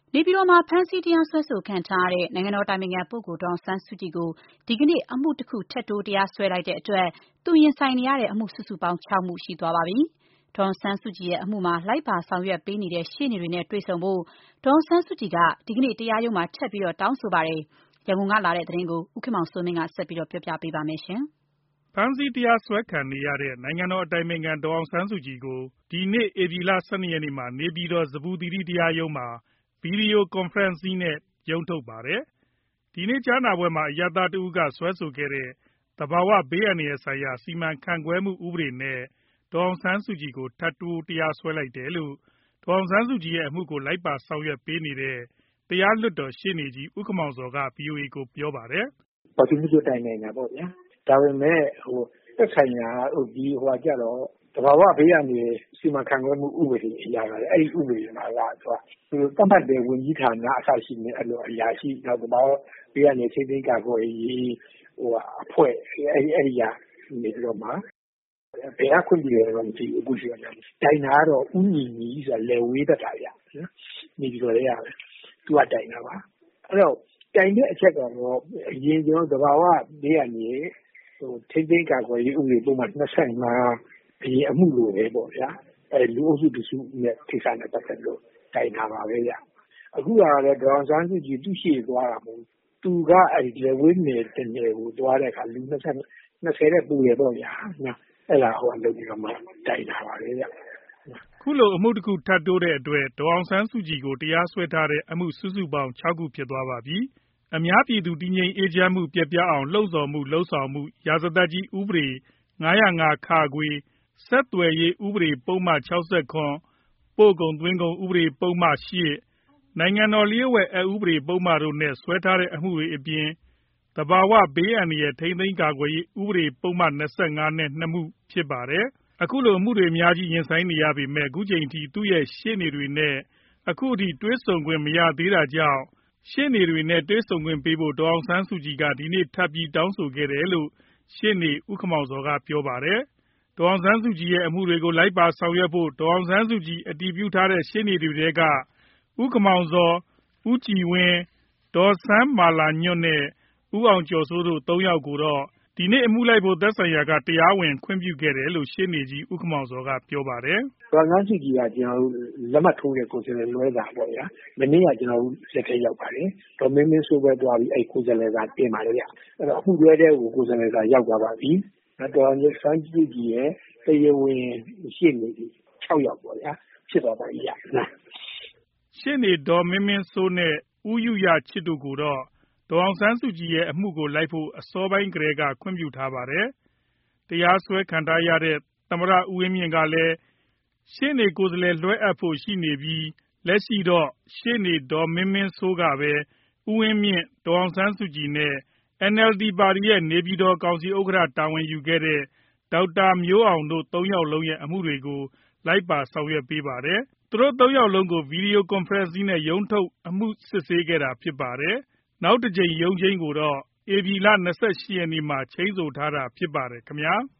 နေပြည်တော်မှာ ဖမ်းဆီးတရားစွဲဆိုခံထားရတဲ့ နိုင်ငံတော်အတိုင်ပင်ခံပုဂ္ဂိုလ် ဒေါ်အောင်ဆန်းစုကြည်ကို ဒီကနေ့ အမှုတခု ထပ်တိုး တရားစွဲလိုက်တဲ့အတွက် သူရင်ဆိုင်နေရတဲ့ အမှုစုစုပေါင်း ၆ မှု ရှိသွားပါပြီ။ ဒေါ်အောင်ဆန်းစုကြည်ရဲ့အမှုမှာ လိုက်ပါဆောင်ရွက်ပေးနေတဲ့ ရှေ့နေတွေနဲ့ တွေ့ဆုံဖို့ ဒေါ်အောင်ဆန်းစုကြည်က ဒီကနေ့ တရားရုံးမှာ ထပ်ပြီး တောင်းဆိုပါတယ်။ ရန်ကုန်ကလာတဲ့သတင်းကို ဦးခင်မောင်စိုးမင်း ကပြောပြပါမယ်။ဖမ်းဆီးတရားစွဲခံနေရတဲ့ နိုင်ငံတော်အတိုင်ပင်ခံဒေါ်အောင်ဆန်းစုကြည်ကို ဒီနေ့ ဧပြီလ ၁၂ ရက်နေ့မှာ နေပြည်တော် ဇမ္ဗူသီရိတရားရုံးမှာ Video Conferencing နဲ့ ရုံးထုတ်ပါတယ်။ ဒီနေ့ကြားနာပွဲမှာ အရပ်သားတဦးက စွဲဆိုခဲ့တဲ့ သဘာဝဘေးအန္တရာယ်ဆိုင်ရာ စီမံခန့်ခွဲမှုဥပဒေနဲ့ ဒေါ်အောင်ဆန်းစုကြည်ကို ထပ်တိုးတရားစွဲလိုက်တယ်လို့ ဒေါ်အောင်ဆန်းစုကြည်ရဲ့အမှုကို လိုက်ပါဆောင်ရွက်ပေးနေတဲ့ တရားလွှတ်တော်ရှေ့နေကြီး ဦးခင်မောင်ဇော်က ဗွီအိုအေကို ပြောပါတယ်။ "ဘာသူမှုတိုင်နိုင်တာပေါ့ဗျာ။ ဒါပေမဲ့သက်ဆိုင်ရာသဘာဝဘေးအန္တရာယ်စီမံခန့်ခွဲမှုဥပဒေအရကလည်း အဲ့ဒီဥပဒေမှာကသတ်မှတ်တဲ့ဝန်ကြီးဌာနအစရှိတဲ့အရာရှိနောက်သဘာဝဘေးအန္တရာယ်ထိန်းသိမ်းကာကွယ်ရေးအဖွဲ့အဲ့ဒီကနေပြီးတော့မှဘယ်ကခွင့်ပြုတယ်တော့မသိဘူးအခုရှိတယ်တိုင်တာကတော့ဦးညီညီဆိုတာလယ်ဝေးတတ်တာဗျနေပြည်တော်ထဲကပဲသူကတိုင်တာပါအဲ့တော့တိုင်တဲ့အချက်ကတော့အရင်ကျွန်တော်သဘာဝဘေးအန္တရာယ်ထိန်းသိမ်းကာကွယ်ရေးဥပဒေပုံမှန်25အရင်အမှုလိုပဲပေါ့ဗျာလူအုပ်စုတစုနဲ့ကိစ္စနဲ့ပတ်သက်လို့တိုင်တာပါပဲဗျအခုကလည်းဒေါ်အောင်ဆန်းစုကြည်သူ့ရှေ့သွားတာမဟုတ်သူကအဲ့ဒီလယ်ဝေးနယ်တနယ်ကိုသွားတဲ့အခါလူ20တဲ့ပူတယ်ပေါ့ဗျာအဲ့ဒါလုပ်ပြီးတော့မှတိုင်တာပါပဲဗျခုလိုအမှုတခုထပ်တိုးတဲ့အတွက်ဒေါ်အောင်ဆန်းစုကြည်ကိုတရားစွဲထားတဲ့အမှုစုစုပေါင်း6ခုဖြစ်သွားပါပြီ။အများပြည်သူတည်ငြိမ်အေးချမ်းမှုပျက်ပြားအောင်လှုံ့ဆော်မှုလုပ်ဆောင်မှုရာဇသတ်ကြီးဥပဒေ505 ဆက်သွယ်ရေးဥပဒေပုဒ်မ67ပို့ကုန်သွင်းကုန်ဥပဒေပုဒ်မ8နိုင်ငံတော်လျှို့ဝှက်အက်ဥပဒေပုဒ်မတို့နဲ့စွဲထားတဲ့အမှုတွေအပြင်သဘာဝဘေးအန္တရာယ်ထိန်းသိမ်းကာကွယ်ရေးဥပဒေပုဒ်မ25နဲ့2မှုဖြစ်ပါတယ်။အခုလိုအမှုတွေအများကြီးရင်ဆိုင်နေရပေမဲ့အခုချိန်ထိသူ့ရဲ့ရှေ့နေတွေနဲ့အခုထိတွေ့ဆုံခွင့်မရသေးတာကြောင့်ရှေ့နေတွေနဲ့တွေ့ဆုံခွင့်ပေးဖို့ဒေါ်အောင်ဆန်းစုကြည်ကဒီနေ့ထပ်ပြီးတောင်းဆိုခဲ့တယ်လို့ရှေ့နေဦးခင်မောင်ဇော်ကပြောပါတယ်။ဒေါ်အောင်ဆန်းစုကြည်ရဲ့အမှုတွေကိုလိုက်ပါဆောင်ရွက်ဖို့ဒေါ်အောင်ဆန်းစုကြည်အတည်ပြုထားတဲ့ရှေ့နေတွေထဲကဦးခင်မောင်ဇော်၊ ဦးကြည်ဝင်း၊ ဒေါ်စန်းမာလာညွန့်နဲ့ဦးအောင်ကျော်စိုးတို့3ယောက်ကိုတော့ဒီနေ့အမှုလိုက်ဖို့သက်ဆိုင်ရာကတရားဝင်ခွင့်ပြုခဲ့တယ်လို့ရှေ့နေကြီးဦးခင်မောင်ဇော်ကပြောပါတယ်။ဒေါ်အောင်ဆန်းစုကြည်ကကျွန်တော်တို့လက်မှတ်ထိုးတဲ့ကိုယ်စားလှယ်လွှဲတာပေါ့ဗျာ။မနေ့ကကျွန်တော်တို့လက်ထဲရောက်ပါတယ်။ဒေါ်မင်းမင်းစိုးပဲသွားပြီးအဲ့ကိုယ်စားလှယ်ကတင်ပါတယ်ဗျ။အဲ့တော့အမှုတွဲတဲ့ကိုကိုယ်စားလှယ်ကရောက်သွားပါပြီ။ဒေါ်အောင်ဆန်းစုကြည်ရဲ့တရားဝင်ရှေ့နေ6ယောက်ပေါ့ဗျာဖြစ်သွားပါပြီဗျ။ရှေ့နေဒေါ်မင်းမင်းစိုးနဲ့ဦးယုရချစ်တို့ကိုတော့ဒေါ်အောင်ဆန်းစုကြည်ရဲ့အမှုကိုလိုက်ဖို့အစောပိုင်းကတည်းကခွင့်ပြုထားပါတယ်။တရားစွဲခံထားရတဲ့သမ္မတဦးဝင်းမြင့်ကလည်းရှေ့နေကိုယ်စားလှယ်လွှဲအပ်ဖို့ရှိနေပြီးလက်ရှိတော့ရှေ့နေဒေါ်မင်းမင်းစိုးကပဲဦးဝင်းမြင့်ဒေါ်အောင်ဆန်းစုကြည်နဲ့ NLD ပါတီရဲ့နေပြည်တော်ကောင်စီဥက္ကဋ္ဌတာဝန်ယူခဲ့တဲ့ဒေါက်တာမျိုးအောင်တို့3ယောက်လုံးရဲ့အမှုတွေကိုလိုက်ပါဆောင်ရွက်ပေးပါတယ်။သူတို့3ယောက်လုံးကို Video Conferencing နဲ့ရုံးထုတ်အမှုစစ်ဆေးခဲ့တာဖြစ်ပါတယ်။နောက်တကြိမ်ရုံးချိန်းကိုတော့ဧပြီလ 28 ရက်နေ့မှာချိန်းဆိုထားတာဖြစ်ပါတယ်ခင်ဗျာ။